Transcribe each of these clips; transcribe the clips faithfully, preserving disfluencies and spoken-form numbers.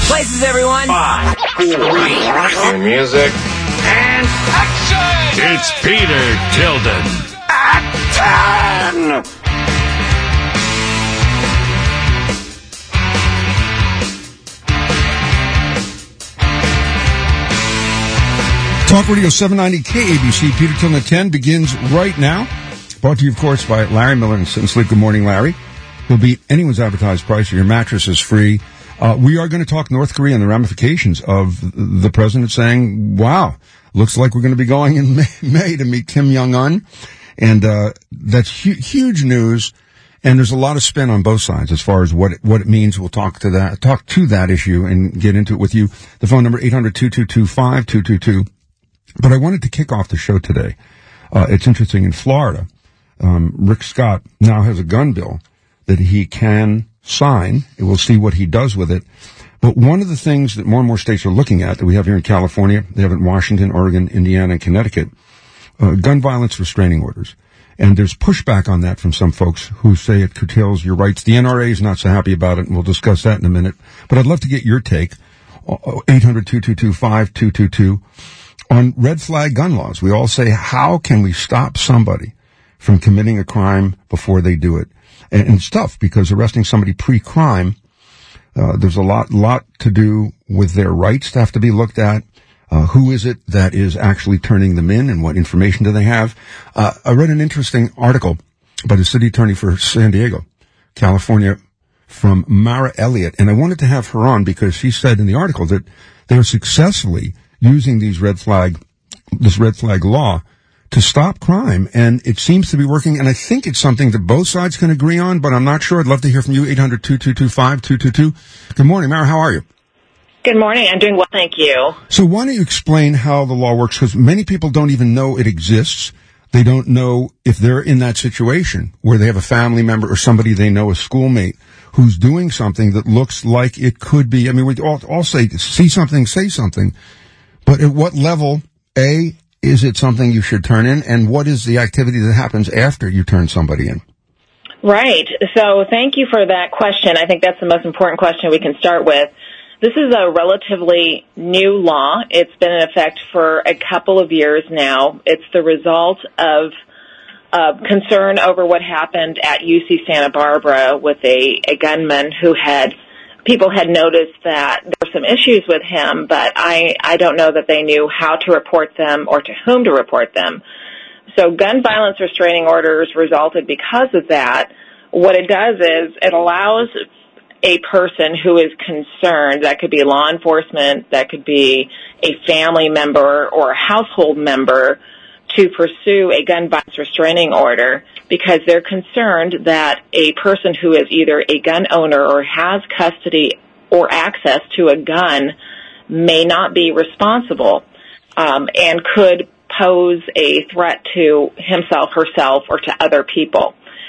Places, everyone. Five, four, three, music, and action! It's Peter Tilden. At ten! Talk Radio seven ninety K A B C. Peter Tilden at ten begins right now. Brought to you, of course, by Larry Miller and Sit and Sleep. Good morning, Larry. He'll beat anyone's advertised price. Your mattress is free. Uh, we are going to talk North Korea and the ramifications of the president saying, wow, looks like we're going to be going in May, May to meet Kim Jong-un. And uh that's hu- huge news. And there's a lot of spin on both sides as far as what it, what it means. We'll talk to that, talk to that issue and get into it with you. The phone number, eight hundred, two two two, five two two two. But I wanted to kick off the show today. Uh, it's interesting. In Florida, um, Rick Scott now has a gun bill that he can sign. We'll see what he does with it. But one of the things that more and more states are looking at, that we have here in California, they have in Washington, Oregon, Indiana, and Connecticut, uh, gun violence restraining orders. And there's pushback on that from some folks who say it curtails your rights. The N R A is not so happy about it, and we'll discuss that in a minute. But I'd love to get your take. eight hundred, two two two, five two two two. On red flag gun laws, we all say, how can we stop somebody from committing a crime before they do it? And, and it's tough because arresting somebody pre-crime, uh, there's a lot, lot to do with their rights to have to be looked at. Uh, who is it that is actually turning them in and what information do they have? Uh, I read an interesting article by the city attorney for San Diego, California, from Mara Elliott. And I wanted to have her on because she said in the article that they're successfully using these red flag, this red flag law to stop crime. And it seems to be working. And I think it's something that both sides can agree on, but I'm not sure. I'd love to hear from you. eight hundred, two two two, five two two two. Good morning, Mara. How are you? Good morning. I'm doing well, thank you. So why don't you explain how the law works? Because many people don't even know it exists. They don't know if they're in that situation where they have a family member or somebody they know, a schoolmate, who's doing something that looks like it could be. I mean, we all, all say, see something, say something. But at what level, A, is it something you should turn in, and what is the activity that happens after you turn somebody in? Right. So thank you for that question. I think that's the most important question we can start with. This is a relatively new law. It's been in effect for a couple of years now. It's the result of uh, concern over what happened at U C Santa Barbara with a, a gunman who had, people had noticed that there were some issues with him, but I, I don't know that they knew how to report them or to whom to report them. So gun violence restraining orders resulted because of that. What it does is it allows a person who is concerned, that could be law enforcement, that could be a family member or a household member, to pursue a gun violence restraining order because they're concerned that a person who is either a gun owner or has custody or access to a gun may not be responsible um, and could pose a threat to himself, herself, or to other people.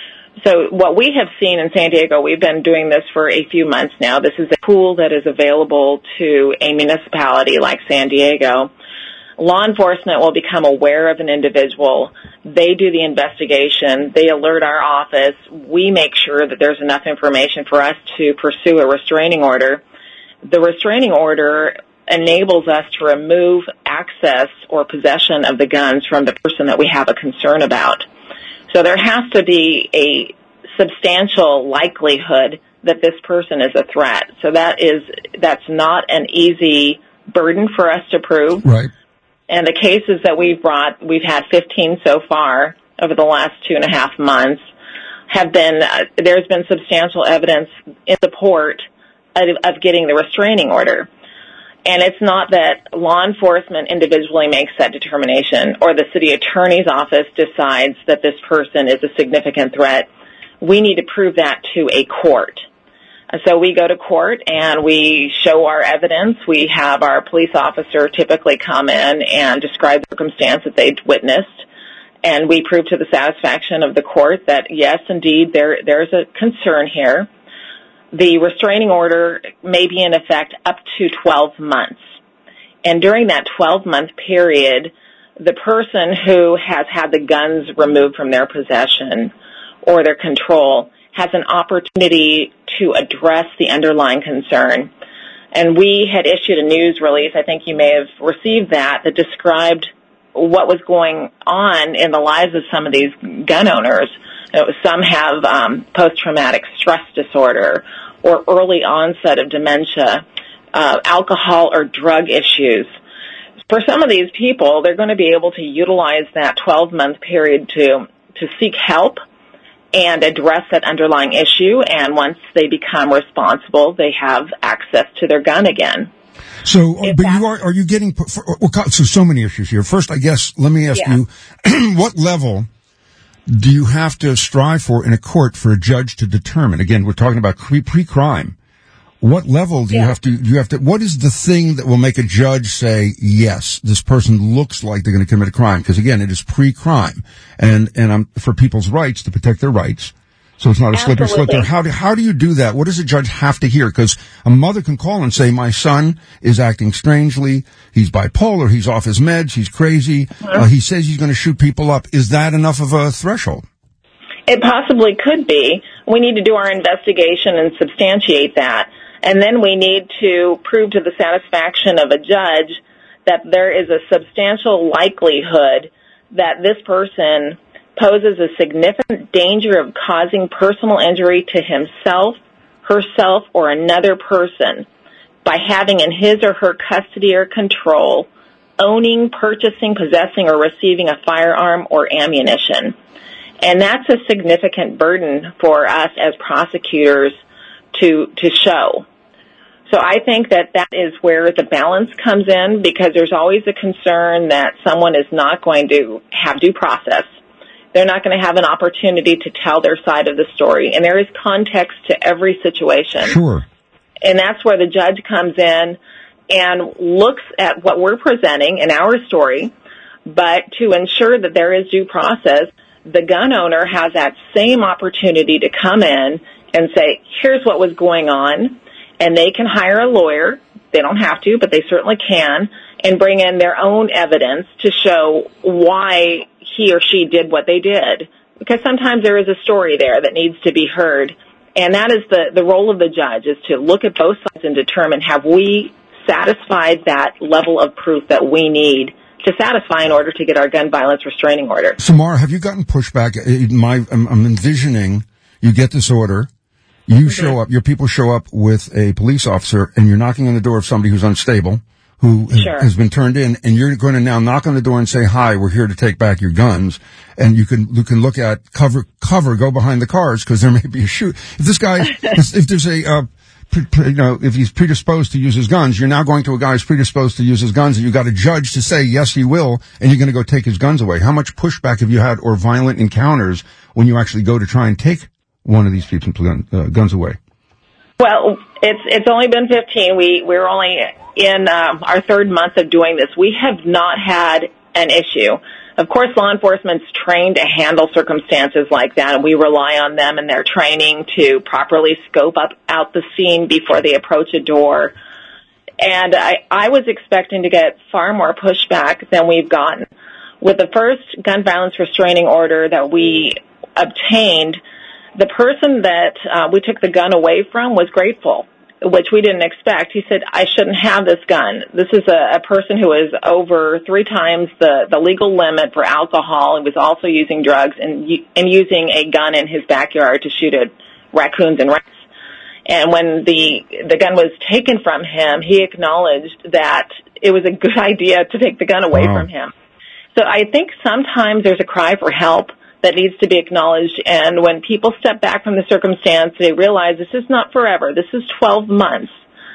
So what we have seen in San Diego, we've been doing this for a few months now. This is a tool that is available to a municipality like San Diego. Law enforcement will become aware of an individual. They do the investigation. They alert our office. We make sure that there's enough information for us to pursue a restraining order. The restraining order enables us to remove access or possession of the guns from the person that we have a concern about. So there has to be a substantial likelihood that this person is a threat. So that is, that's not an easy burden for us to prove. Right. And the cases that we've brought, we've had fifteen so far over the last two and a half months, have been, uh, there's been substantial evidence in support of, of getting the restraining order. And it's not that law enforcement individually makes that determination or the city attorney's office decides that this person is a significant threat. We need to prove that to a court. So we go to court and we show our evidence. We have our police officer typically come in and describe the circumstance that they'd witnessed. And we prove to the satisfaction of the court that, yes, indeed, there there's a concern here. The restraining order may be in effect up to twelve months. And during that twelve-month period, the person who has had the guns removed from their possession or their control has an opportunity to address the underlying concern. And we had issued a news release, I think you may have received that, that described what was going on in the lives of some of these gun owners. You know, some have um, post-traumatic stress disorder or early onset of dementia, uh, alcohol or drug issues. For some of these people, they're going to be able to utilize that twelve-month period to to seek help and address that underlying issue, and once they become responsible, they have access to their gun again. So, if but you are, are you getting, for, well, so, so many issues here. First, I guess, let me ask yeah. you, what level do you have to strive for in a court for a judge to determine? Again, we're talking about pre-crime. What level do yeah. you have to, do you have to, what is the thing that will make a judge say, yes, this person looks like they're going to commit a crime? Because again, it is pre-crime. And, and I'm for people's rights, to protect their rights. So it's not a slippery slope there. How do, how do you do that? What does a judge have to hear? Because a mother can call and say, my son is acting strangely. He's bipolar. He's off his meds. He's crazy. Mm-hmm. Uh, he says he's going to shoot people up. Is that enough of a threshold? It possibly could be. We need to do our investigation and substantiate that. And then we need to prove to the satisfaction of a judge that there is a substantial likelihood that this person poses a significant danger of causing personal injury to himself, herself, or another person by having in his or her custody or control, owning, purchasing, possessing, or receiving a firearm or ammunition. And that's a significant burden for us as prosecutors to to show. So I think that that is where the balance comes in, because there's always a concern that someone is not going to have due process. They're not going to have an opportunity to tell their side of the story. And there is context to every situation. Sure. And that's where the judge comes in and looks at what we're presenting in our story, but to ensure that there is due process, the gun owner has that same opportunity to come in and say, here's what was going on. And they can hire a lawyer. They don't have to, but they certainly can, and bring in their own evidence to show why he or she did what they did. Because sometimes there is a story there that needs to be heard. And that is the, the role of the judge, is to look at both sides and determine, have we satisfied that level of proof that we need to satisfy in order to get our gun violence restraining order. Samar, have you gotten pushback? My, I'm, I'm envisioning you get this order. You show up, your people show up with a police officer, and you're knocking on the door of somebody who's unstable, who sure. has been turned in, and you're going to now knock on the door and say, hi, we're here to take back your guns. And you can, you can look at cover, cover, go behind the cars, because there may be a shoot. If this guy, if there's a, uh, pre, pre, you know, if he's predisposed to use his guns, you're now going to a guy who's predisposed to use his guns, and you've got a judge to say, yes, he will, and you're going to go take his guns away. How much pushback have you had, or violent encounters, when you actually go to try and take one of these people's gun, uh, guns away? Well, it's it's only been fifteen. We we're only in um, our third month of doing this. We have not had an issue. Of course, law enforcement's trained to handle circumstances like that, and we rely on them and their training to properly scope up out the scene before they approach a door. And I I was expecting to get far more pushback than we've gotten. With the first gun violence restraining order that we obtained, the person that uh, we took the gun away from was grateful, which we didn't expect. He said, I shouldn't have this gun. This is a, a person who is over three times the, the legal limit for alcohol, and was also using drugs and, and using a gun in his backyard to shoot at raccoons and rats. And when the the gun was taken from him, he acknowledged that it was a good idea to take the gun away wow. from him. So I think sometimes there's a cry for help that needs to be acknowledged, and when people step back from the circumstance, they realize this is not forever. This is twelve months,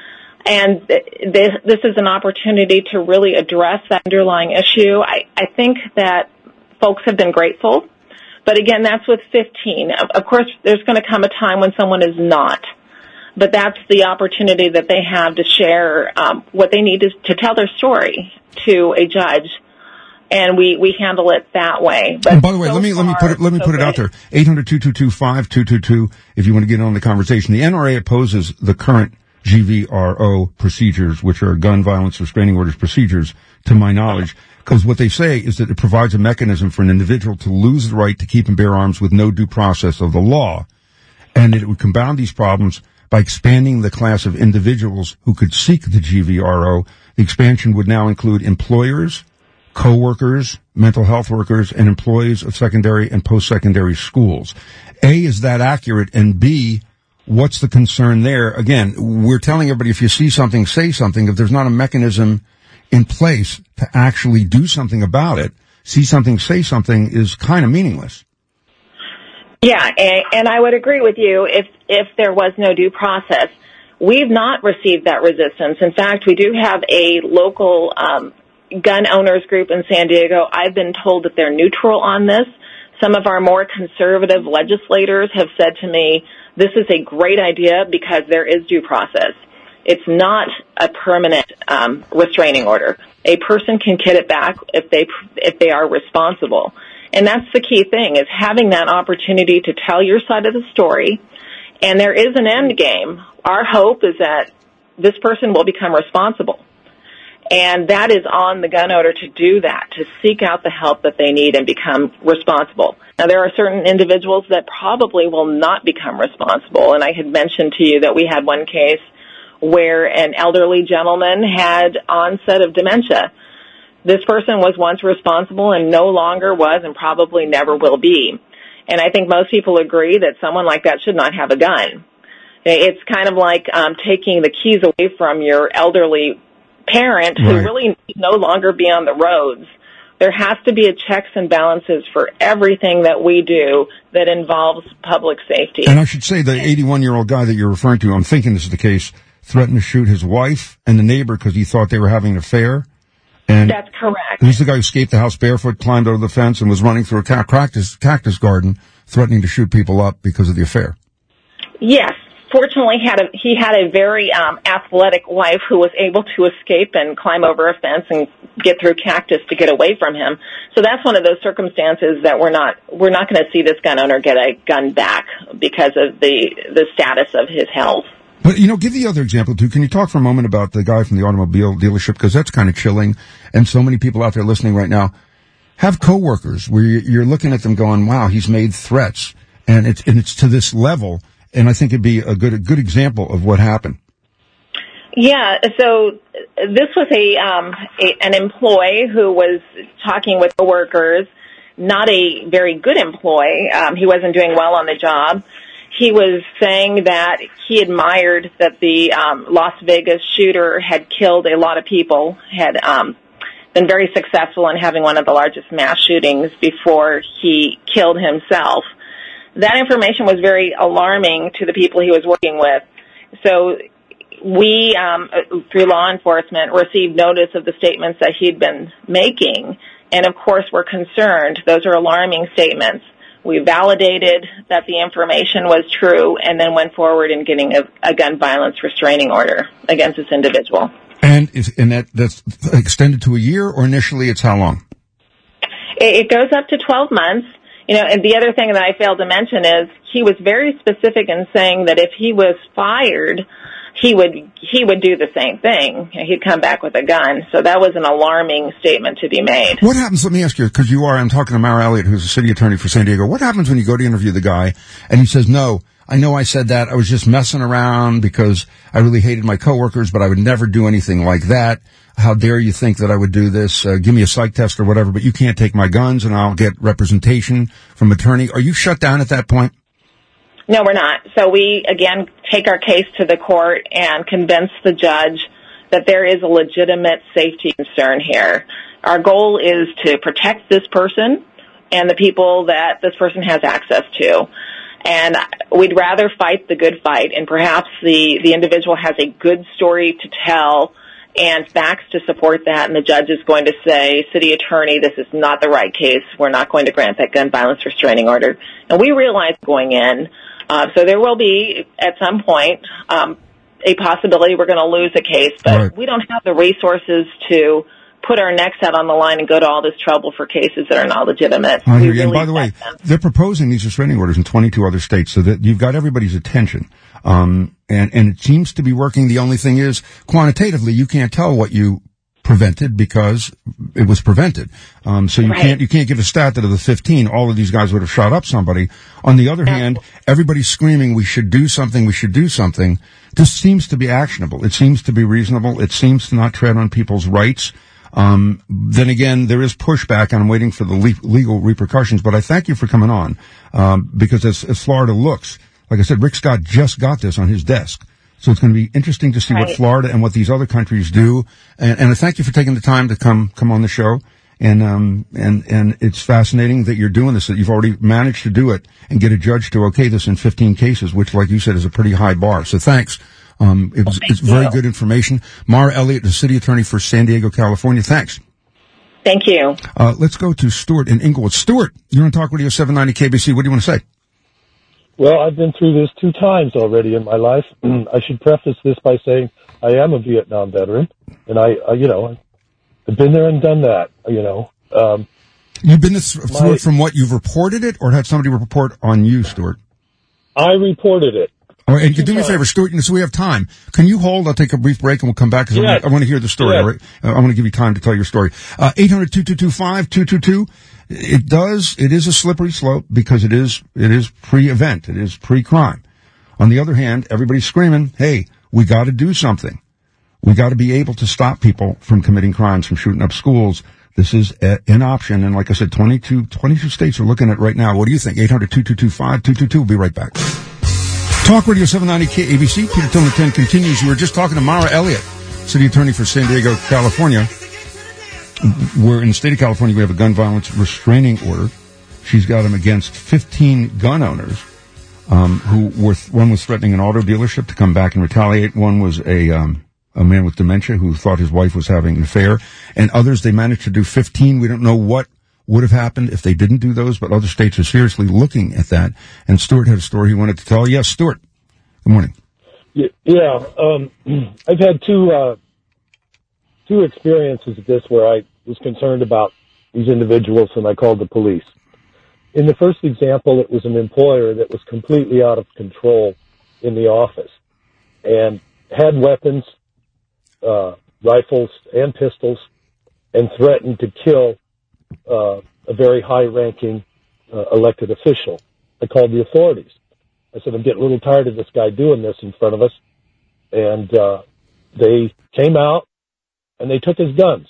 and this, this is an opportunity to really address that underlying issue. I, I think that folks have been grateful, but again, that's with fifteen. Of, of course, there's going to come a time when someone is not, but that's the opportunity that they have to share um, what they need to, to tell their story to a judge. And we, we handle it that way. But and by the way, so let me far, let me put it let me so put it good. out there. eight hundred, two two two, five two two two if you want to get in on the conversation. The N R A opposes the current G V R O procedures, which are gun violence restraining orders procedures, to my knowledge, because what they say is that it provides a mechanism for an individual to lose the right to keep and bear arms with no due process of the law, and it would compound these problems by expanding the class of individuals who could seek the G V R O. The expansion would now include employers, co-workers, mental health workers, and employees of secondary and post-secondary schools. A, is that accurate? And B, what's the concern there? Again, we're telling everybody if you see something, say something. If there's not a mechanism in place to actually do something about it, see something, say something is kind of meaningless. Yeah, and, and I would agree with you if, if there was no due process. We've not received that resistance. In fact, we do have a local um, gun owners group in San Diego. I've been told that they're neutral on this. Some of our more conservative legislators have said to me, this is a great idea because there is due process. It's not a permanent um, restraining order. A person can get it back if they if they are responsible. And that's the key thing, is having that opportunity to tell your side of the story. And there is an end game. Our hope is that this person will become responsible. And that is on the gun owner to do that, to seek out the help that they need and become responsible. Now, there are certain individuals that probably will not become responsible. And I had mentioned to you that we had one case where an elderly gentleman had onset of dementia. This person was once responsible and no longer was and probably never will be. And I think most people agree that someone like that should not have a gun. It's kind of like um, taking the keys away from your elderly parent who Right. really need no longer be on the roads. There has to be a checks and balances for everything that we do that involves public safety. And I should say the eighty-one-year-old guy that you're referring to, I'm thinking this is the case, threatened to shoot his wife and the neighbor because he thought they were having an affair. And That's correct. he's the guy who escaped the house barefoot, climbed over the fence, and was running through a ca- cactus, cactus garden, threatening to shoot people up because of the affair. Yes. Fortunately, had a, he had a very um, athletic wife who was able to escape and climb over a fence and get through cactus to get away from him. So that's one of those circumstances that we're not we're not going to see this gun owner get a gun back because of the the status of his health. But, you know, give the other example, too. Can you talk for a moment about the guy from the automobile dealership? Because that's kind of chilling. And so many people out there listening right now have coworkers where you're looking at them going, wow, he's made threats. And it's, and it's to this level. And I think it'd be a good, a good example of what happened. Yeah, so this was a, um, a an employee who was talking with coworkers, not a very good employee. Um, he wasn't doing well on the job. He was saying that he admired that the um, Las Vegas shooter had killed a lot of people, had um, been very successful in having one of the largest mass shootings before he killed himself. That information was very alarming to the people he was working with. So we, um, through law enforcement, received notice of the statements that he'd been making. And, of course, we're concerned. Those are alarming statements. We validated that the information was true and then went forward in getting a, a gun violence restraining order against this individual. And is, and that, that's extended to a year, or initially it's how long? It, it goes up to twelve months. You know, and the other thing that I failed to mention is he was very specific in saying that if he was fired, he would he would do the same thing. He'd come back with a gun. So that was an alarming statement to be made. What happens, let me ask you, because you are, I'm talking to Mara Elliott, who's a city attorney for San Diego. What happens when you go to interview the guy and he says, no, I know I said that. I was just messing around because I really hated my coworkers, but I would never do anything like that. How dare you think that I would do this? Uh, give me a psych test or whatever, but you can't take my guns and I'll get representation from attorney. Are you shut down at that point? No, we're not. So we, again, take our case to the court and convince the judge that there is a legitimate safety concern here. Our goal is to protect this person and the people that this person has access to. And we'd rather fight the good fight, and perhaps the, the individual has a good story to tell and facts to support that, and the judge is going to say, city attorney, this is not the right case. We're not going to grant that gun violence restraining order. And we realize going in, uh, so there will be, at some point, um, a possibility we're going to lose a case, but right. We don't have the resources to put our necks out on the line and go to all this trouble for cases that are not legitimate. I hear We you. And really by the way, them. they're proposing these restraining orders in twenty-two other states, so that you've got everybody's attention. Um, and, and it seems to be working. The only thing is, quantitatively, you can't tell what you prevented because it was prevented. Um, so you Right. can't, you can't give a stat that of the fifteen, all of these guys would have shot up somebody. On the other hand, everybody's screaming, we should do something, we should do something. This seems to be actionable. It seems to be reasonable. It seems to not tread on people's rights. Um, then again, there is pushback, and I'm waiting for the le- legal repercussions, but I thank you for coming on, um, because as, as Florida looks, like I said, Rick Scott just got this on his desk. So it's going to be interesting to see Right. what Florida and what these other countries do. And, and I thank you for taking the time to come, come on the show. And, um, and, and it's fascinating that you're doing this, that you've already managed to do it and get a judge to okay this in fifteen cases, which, like you said, is a pretty high bar. So thanks. Um, it was, Well, it's very good information. Mara Elliott, the city attorney for San Diego, California. Thanks. Thank you. Uh, let's go to Stuart in Inglewood. Stuart, you're on Talk Radio seven ninety K B C. What do you want to say? Well, I've been through this two times already in my life. I should preface this by saying I am a Vietnam veteran, and I, I you know, I've been there and done that, you know. Um, You've been this, through my, it from what you've reported it, or had somebody report on you, Stuart? I reported it. All right, and you do me a favor, Stuart, so we have time. Can you hold? I'll take a brief break and we'll come back because Yes. I want to hear the story. Yes. All right? uh, I want to give you time to tell your story. Uh, eight hundred, two two two, five two two two. It does, it is a slippery slope because it is, it is pre-event. It is pre-crime. On the other hand, everybody's screaming, hey, we got to do something. We got to be able to stop people from committing crimes, from shooting up schools. This is a, an option. And like I said, twenty-two, twenty-two states are looking at it right now. What do you think? eight hundred, two two two, five two two two. We'll be right back. Talk Radio seven ninety K A B C. Peter Tillman ten continues. You were just talking to Mara Elliott, city attorney for San Diego, California. We're in the state of California. We have a gun violence restraining order. She's got him against fifteen gun owners, um, who were, th- one was threatening an auto dealership to come back and retaliate. One was a, um, a man with dementia who thought his wife was having an affair, and others, they managed to do fifteen. We don't know what would have happened if they didn't do those, but other states are seriously looking at that. And Stuart had a story he wanted to tell. Yes, Stuart. Good morning. Yeah, um, I've had two, uh, two experiences of this where I was concerned about these individuals and I called the police. In the first example, it was an employer that was completely out of control in the office and had weapons, uh, rifles and pistols, and threatened to kill uh, a very high-ranking uh, elected official. I called the authorities. I said, I'm getting a little tired of this guy doing this in front of us. And uh, they came out, and they took his guns.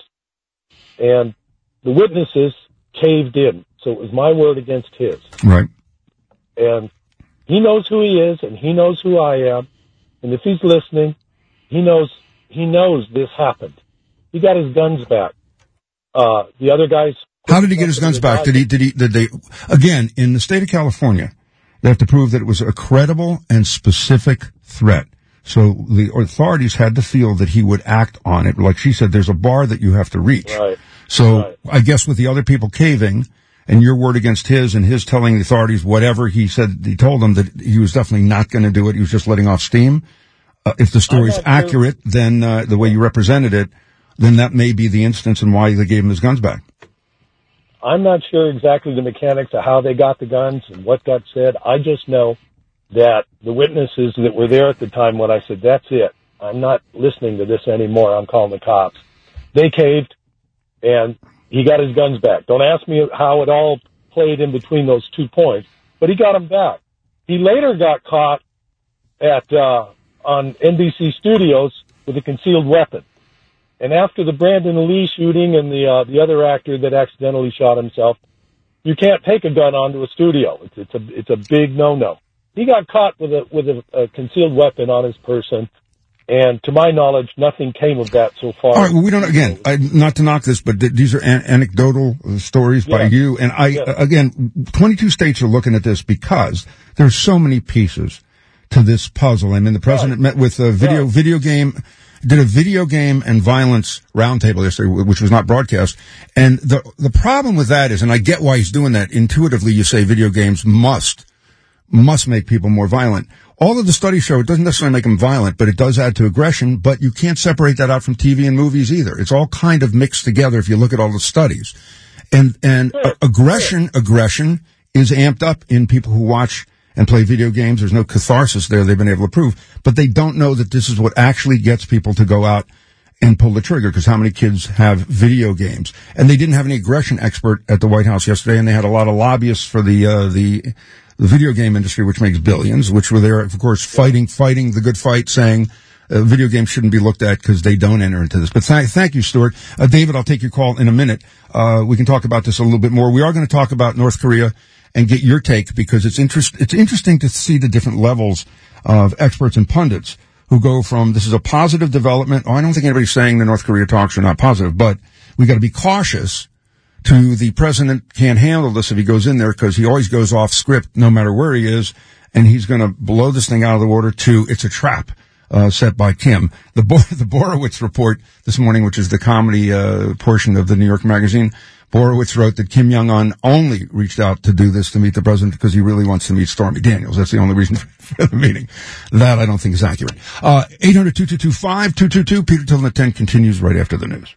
And the witnesses caved in. So it was my word against his. Right. And he knows who he is, and he knows who I am. And if he's listening, he knows he knows this happened. He got his guns back. Uh, the other guys. How did he get his guns back? Did he, did he, did they, again, in the state of California, they have to prove that it was a credible and specific threat. So the authorities had to feel that he would act on it. Like she said, there's a bar that you have to reach. Right. So Right. I guess with the other people caving and your word against his and his telling the authorities whatever he said, he told them that he was definitely not going to do it. He was just letting off steam. Uh, if the story's not accurate, sure. then, uh, the way you represented it, then that may be the instance and why they gave him his guns back. I'm not sure exactly the mechanics of how they got the guns and what got said. I just know that the witnesses that were there at the time when I said, that's it, I'm not listening to this anymore, I'm calling the cops, they caved, and he got his guns back. Don't ask me how it all played in between those two points, but he got them back. He later got caught at uh on N B C Studios with a concealed weapon. And after the Brandon Lee shooting and the uh, the other actor that accidentally shot himself, you can't take a gun onto a studio. It's, it's a it's a big no-no. He got caught with a with a, a concealed weapon on his person, and to my knowledge, nothing came of that so far. All right, well, we don't, again, I, not to knock this, but th- these are an- anecdotal stories by Yeah. you. And I, Yeah. again, twenty-two states are looking at this because there's so many pieces to this puzzle. I mean, the president Right. met with a video, Right. video game, did a video game and violence roundtable yesterday, which was not broadcast. And the, the problem with that is, and I get why he's doing that, intuitively you say video games must, must make people more violent. All of the studies show it doesn't necessarily make them violent, but it does add to aggression, but you can't separate that out from T V and movies either. It's all kind of mixed together if you look at all the studies. And, and Sure. uh, aggression, aggression is amped up in people who watch and play video games. There's no catharsis there they've been able to prove, but they don't know that this is what actually gets people to go out and pull the trigger, because how many kids have video games? And they didn't have any aggression expert at the White House yesterday, and they had a lot of lobbyists for the uh, the the video game industry, which makes billions, which were there, of course, fighting fighting the good fight, saying uh, video games shouldn't be looked at because they don't enter into this. But th- thank you, Stuart. Uh, David, I'll take your call in a minute. Uh, we can talk about this a little bit more. We are going to talk about North Korea and get your take, because it's interest it's interesting to see the different levels of experts and pundits who go from, this is a positive development. Oh, I don't think anybody's saying the North Korea talks are not positive, but we got to be cautious, to the president can't handle this if he goes in there, because he always goes off script no matter where he is, and he's going to blow this thing out of the water, to it's a trap uh, set by Kim. The, Bo- the Borowitz report this morning, which is the comedy uh, portion of the New York Magazine, Borowitz wrote that Kim Jong-un only reached out to do this to meet the president because he really wants to meet Stormy Daniels. That's the only reason for the meeting. That I don't think is accurate. Uh, eight hundred, two two two, five two two two. Peter Tilden at ten continues right after the news.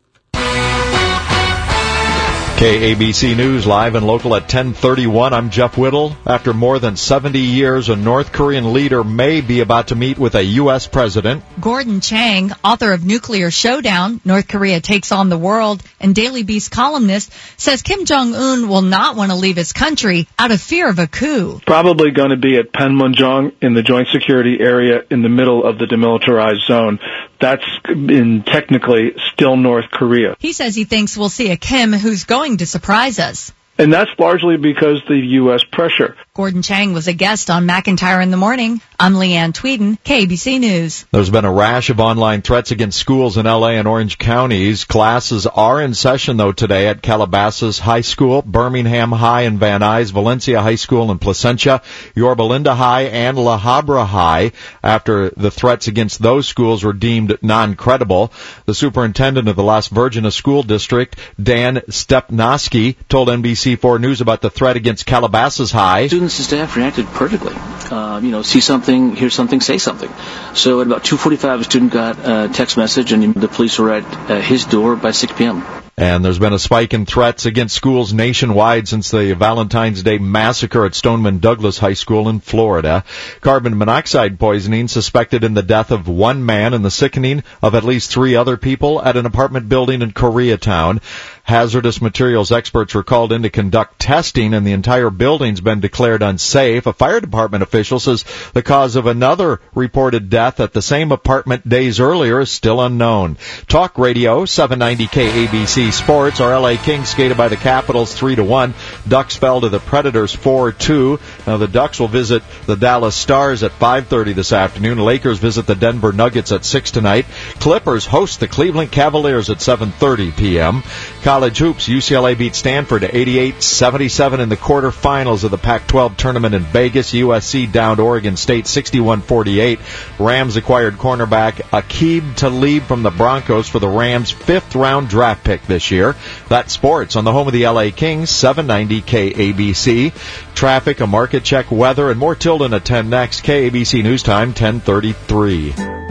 K A B C News, live and local at ten thirty-one. I'm Jeff Whittle. After more than seventy years, a North Korean leader may be about to meet with a U S president. Gordon Chang, author of Nuclear Showdown, North Korea Takes on the World, and Daily Beast columnist, says Kim Jong-un will not want to leave his country out of fear of a coup. Probably going to be at Panmunjom in the Joint Security Area in the middle of the demilitarized zone. That's in technically still North Korea. He says he thinks we'll see a Kim who's going to surprise us. And that's largely because the U S pressure. Gordon Chang was a guest on McIntyre in the Morning. I'm Leanne Tweeden, K A B C News. There's been a rash of online threats against schools in L A and Orange counties. Classes are in session, though, today at Calabasas High School, Birmingham High and Van Nuys, Valencia High School in Placentia, Yorba Linda High, and La Habra High, after the threats against those schools were deemed non-credible. The superintendent of the Las Virgenes School District, Dan Stepnoski, told N B C four News about the threat against Calabasas High. Students and staff reacted perfectly. Uh, you know, see something, hear something, say something. So at about two forty-five, a student got a text message, and the police were at uh, his door by six p.m. And there's been a spike in threats against schools nationwide since the Valentine's Day massacre at Stoneman Douglas High School in Florida. Carbon monoxide poisoning suspected in the death of one man and the sickening of at least three other people at an apartment building in Koreatown. Hazardous materials experts were called in to conduct testing, and the entire building's been declared unsafe. A fire department official says the cause of another reported death at the same apartment days earlier is still unknown. Talk Radio, seven ninety K A B C Sports. Our L A Kings skated by the Capitals three to one. Ducks fell to the Predators four two. Now the Ducks will visit the Dallas Stars at five thirty this afternoon. Lakers visit the Denver Nuggets at six tonight. Clippers host the Cleveland Cavaliers at seven thirty p.m. College hoops, U C L A beat Stanford to eighty-eight seventy-seven in the quarterfinals of the Pac twelve tournament in Vegas. U S C downed Oregon State sixty-one forty-eight. Rams acquired cornerback Aqib Talib from the Broncos for the Rams' fifth round draft pick this year. That's sports on the home of the L A Kings, seven ninety K A B C. Traffic, a market check, weather, and more Tilden at ten next. K A B C News Time, ten thirty-three.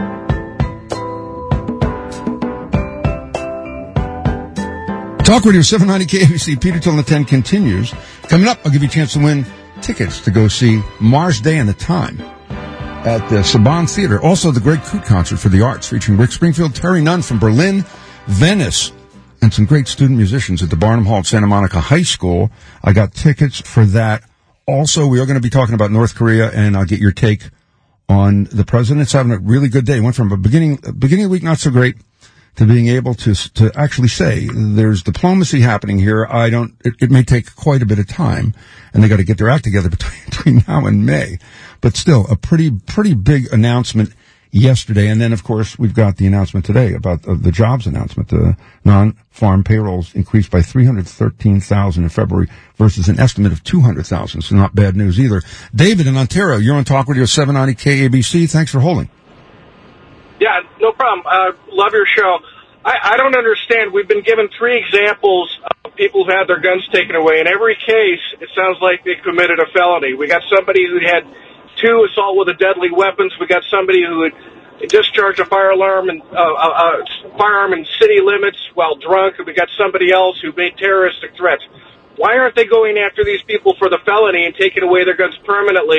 Talk Radio seven ninety K A B C, Peter Tilden at ten continues. Coming up, I'll give you a chance to win tickets to go see Mars Day and the Time at the Saban Theater. Also, the Greg Coote Concert for the Arts, featuring Rick Springfield, Terry Nunn from Berlin, Venice, and some great student musicians at the Barnum Hall at Santa Monica High School. I got tickets for that. Also, we are going to be talking about North Korea, and I'll get your take on the president's having a really good day. Went from a beginning, beginning of the week not so great, to being able to to actually say there's diplomacy happening here. I don't. It, it may take quite a bit of time, and they got to get their act together between between now and May. But still, a pretty pretty big announcement yesterday, and then of course we've got the announcement today about uh, the jobs announcement. The non-farm payrolls increased by three hundred thirteen thousand in February versus an estimate of two hundred thousand. So not bad news either. David in Ontario, you're on Talk Radio seven ninety K A B C. Thanks for holding. Yeah, no problem. Uh, love your show. I, I don't understand. We've been given three examples of people who had their guns taken away. In every case, it sounds like they committed a felony. We got somebody who had two assault with a deadly weapons. We got somebody who had discharged a fire alarm and uh, a, a firearm in city limits while drunk. And we got somebody else who made terroristic threats. Why aren't they going after these people for the felony and taking away their guns permanently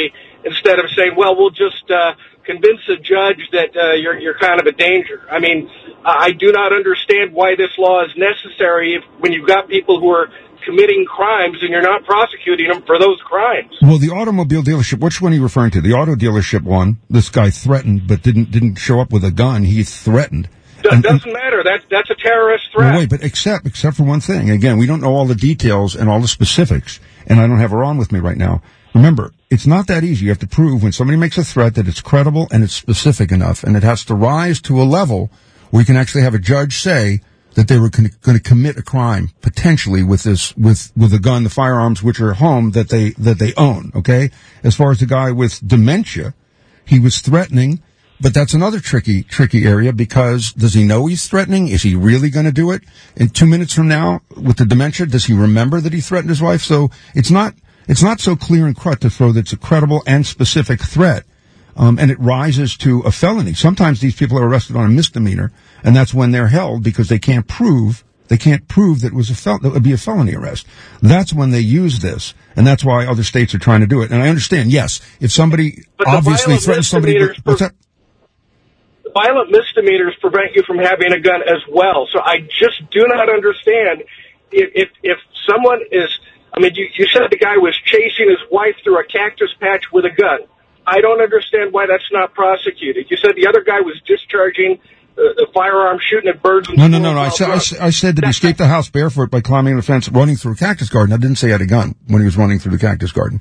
instead of saying, well, we'll just uh, convince a judge that uh, you're, you're kind of a danger. I mean, I do not understand why this law is necessary if, when you've got people who are committing crimes and you're not prosecuting them for those crimes. Well, the automobile dealership, which one are you referring to? The auto dealership one, this guy threatened but didn't didn't show up with a gun. He threatened. It and, doesn't matter. That's, that's a terrorist threat. No, wait, but except, except for one thing. Again, we don't know all the details and all the specifics, and I don't have her on with me right now. Remember, it's not that easy. You have to prove when somebody makes a threat that it's credible and it's specific enough, and it has to rise to a level where you can actually have a judge say that they were going to commit a crime potentially with this, with, with a gun, the firearms which are at home that they, that they own, okay? As far as the guy with dementia, he was threatening, but that's another tricky, tricky area because does he know he's threatening? Is he really going to do it? In two minutes from now, with the dementia, does he remember that he threatened his wife? So it's not, it's not so clear and cut to throw that it's a credible and specific threat. Um, and it rises to a felony. Sometimes these people are arrested on a misdemeanor, and that's when they're held because they can't prove they can't prove that it was a fel- that would be a felony arrest. That's when they use this, and that's why other states are trying to do it. And I understand, yes, if somebody but obviously threatens somebody, with, what's that? Violent misdemeanors prevent you from having a gun as well. So I just do not understand if if, if someone is. I mean, you, you said the guy was chasing his wife through a cactus patch with a gun. I don't understand why that's not prosecuted. You said the other guy was discharging uh, the firearm, shooting at birds. And no, no, no, no. I said, I, I said that he escaped the house barefoot by climbing the fence, running through a cactus garden. I didn't say he had a gun when he was running through the cactus garden.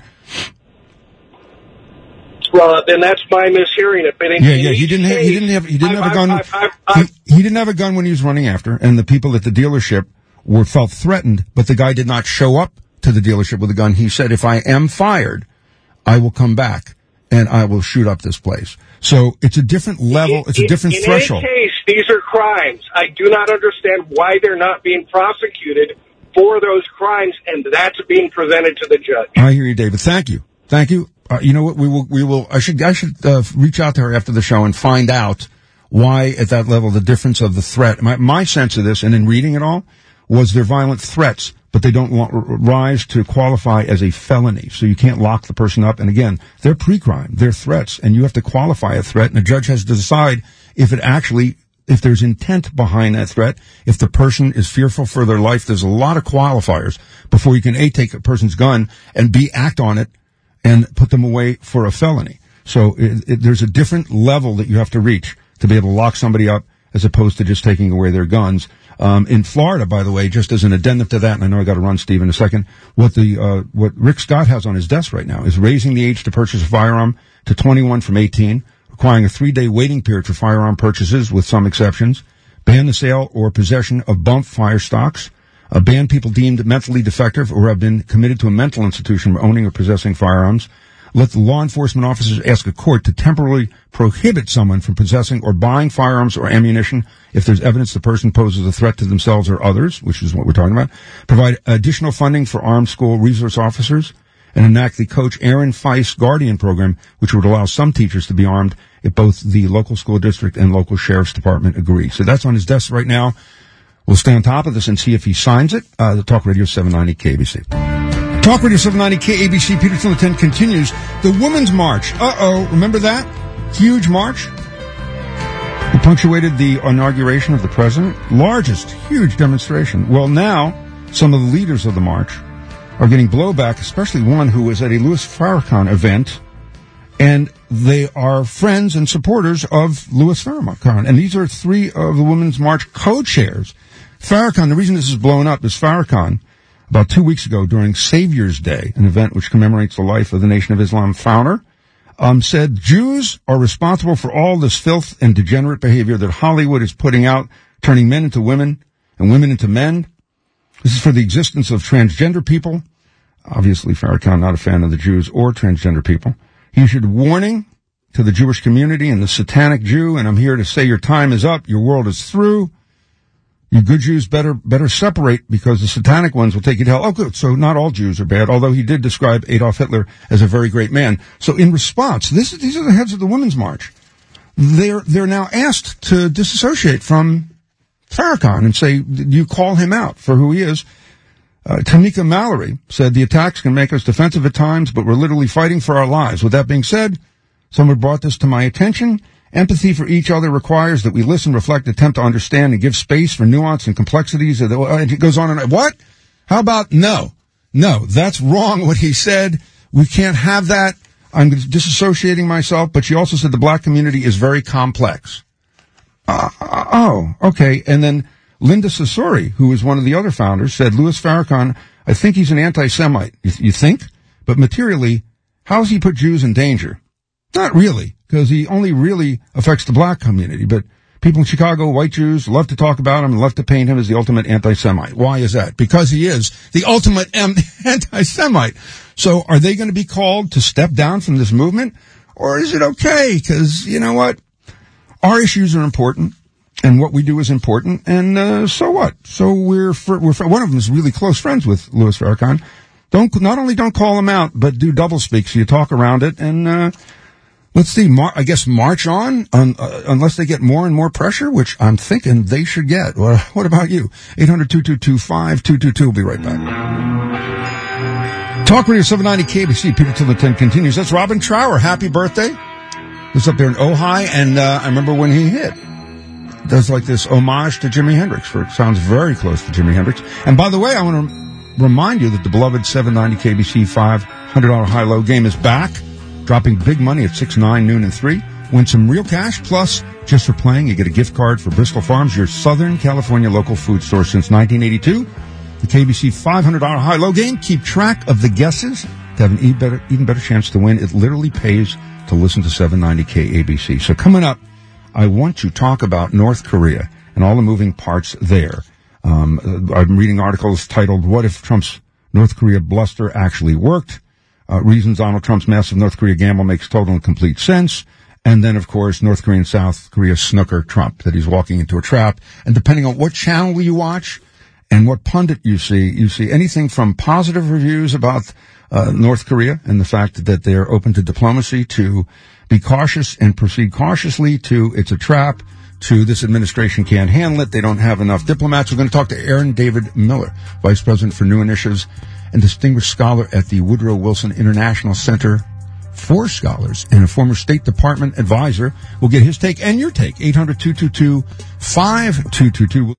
Well, then that's my mishearing it. But in, yeah, in yeah. He didn't have. He didn't have. He didn't I've, have a gun. I've, I've, I've, he, he didn't have a gun when he was running after, and the people at the dealership were felt threatened. But the guy did not show up to the dealership with a gun. He said, "If I am fired, I will come back and I will shoot up this place." So it's a different level. It's a different in, in threshold. In any case, these are crimes. I do not understand why they're not being prosecuted for those crimes, and that's being presented to the judge. I hear you, David. Thank you. Thank you. Uh, you know what? We will. We will. I should. I should uh, reach out to her after the show and find out why, at that level, the difference of the threat. My, my sense of this, and in reading it all, was they're violent threats, but they don't want, rise to qualify as a felony. So you can't lock the person up. And again, they're pre-crime. They're threats, and you have to qualify a threat. And the judge has to decide if it actually, if there's intent behind that threat, if the person is fearful for their life. There's a lot of qualifiers before you can A, take a person's gun, and B, act on it and put them away for a felony. So it, it, there's a different level that you have to reach to be able to lock somebody up as opposed to just taking away their guns. Um, in Florida, by the way, just as an addendum to that, and I know I got to run, Steve, in a second, what the, uh, what Rick Scott has on his desk right now is raising the age to purchase a firearm to twenty-one from eighteen, requiring a three-day waiting period for firearm purchases with some exceptions, ban the sale or possession of bump fire stocks, uh, ban people deemed mentally defective or have been committed to a mental institution for owning or possessing firearms, let the law enforcement officers ask a court to temporarily prohibit someone from possessing or buying firearms or ammunition if there's evidence the person poses a threat to themselves or others, which is what we're talking about, provide additional funding for armed school resource officers, and enact the Coach Aaron Feist Guardian program, which would allow some teachers to be armed if both the local school district and local sheriff's department agree. So that's on his desk right now. We'll stay on top of this and see if he signs it. Uh, the Talk Radio seven ninety K A B C. Talk Radio seven ninety K A B C, Peterson the ten continues. The Women's March. Uh-oh, remember that? Huge march. It punctuated the inauguration of the president. Largest, huge demonstration. Well, now, some of the leaders of the march are getting blowback, especially one who was at a Louis Farrakhan event, and they are friends and supporters of Louis Farrakhan. And these are three of the Women's March co-chairs. Farrakhan, the reason this is blown up is Farrakhan, about two weeks ago during Savior's Day, an event which commemorates the life of the Nation of Islam founder, um, said Jews are responsible for all this filth and degenerate behavior that Hollywood is putting out, turning men into women and women into men. This is for the existence of transgender people. Obviously, Farrakhan not a fan of the Jews or transgender people. He issued warning to the Jewish community and the satanic Jew, and I'm here to say your time is up, your world is through. You good Jews better better separate because the satanic ones will take you to hell. Oh, good. So not all Jews are bad, although he did describe Adolf Hitler as a very great man. So in response, this, these are the heads of the Women's March. They're they're now asked to disassociate from Farrakhan and say, you call him out for who he is. Uh, Tamika Mallory said the attacks can make us defensive at times, but we're literally fighting for our lives. With that being said, someone brought this to my attention. Empathy for each other requires that we listen, reflect, attempt to understand, and give space for nuance and complexities. And it goes on and on. What? How about no? No, that's wrong what he said. We can't have that. I'm disassociating myself. But she also said the black community is very complex. Uh, oh, okay. And then Linda Sasori, who is one of the other founders, said, Louis Farrakhan, I think he's an anti-Semite. You, you think? But materially, how has he put Jews in danger? Not really, because he only really affects the black community. But people in Chicago, white Jews, love to talk about him and love to paint him as the ultimate anti-Semite. Why is that? Because he is the ultimate anti-Semite. So are they going to be called to step down from this movement? Or is it okay? Because, you know what? Our issues are important. And what we do is important, and uh, so what? So we're, fr- we're fr- one of them is really close friends with Louis Farrakhan. Don't not only don't call him out, but do doublespeak. So you talk around it, and uh, let's see. Mar- I guess march on, un- uh, unless they get more and more pressure, which I'm thinking they should get. Well, what about you? eight hundred, two two two, five two two two. We'll be right back. Talk Radio seven ninety K B C. Peter till the ten continues. That's Robin Trower. Happy birthday! He's up there in Ojai, and uh, I remember when he hit. Does like this homage to Jimi Hendrix, for it sounds very close to Jimi Hendrix. And by the way, I want to remind you that the beloved seven ninety K B C five hundred dollars high-low game is back, dropping big money at six, nine, noon, and three. Win some real cash, plus, just for playing, you get a gift card for Bristol Farms, your Southern California local food store since nineteen eighty-two. The K B C five hundred dollars high-low game. Keep track of the guesses to have an even better, even better chance to win. It literally pays to listen to seven ninety K A B C. So coming up, I want to talk about North Korea and all the moving parts there. Um, I'm reading articles titled, What If Trump's North Korea Bluster Actually Worked? Uh, reasons Donald Trump's massive North Korea gamble makes total and complete sense. And then, of course, North Korea and South Korea snooker Trump, that he's walking into a trap. And depending on what channel you watch and what pundit you see, you see anything from positive reviews about uh, North Korea and the fact that they're open to diplomacy, to be cautious and proceed cautiously, to it's a trap, to this administration can't handle it, they don't have enough diplomats. We're going to talk to Aaron David Miller, Vice President for New Initiatives and distinguished scholar at the Woodrow Wilson International Center for Scholars and a former State Department advisor. We'll get his take and your take. eight hundred, two two two, five two two two.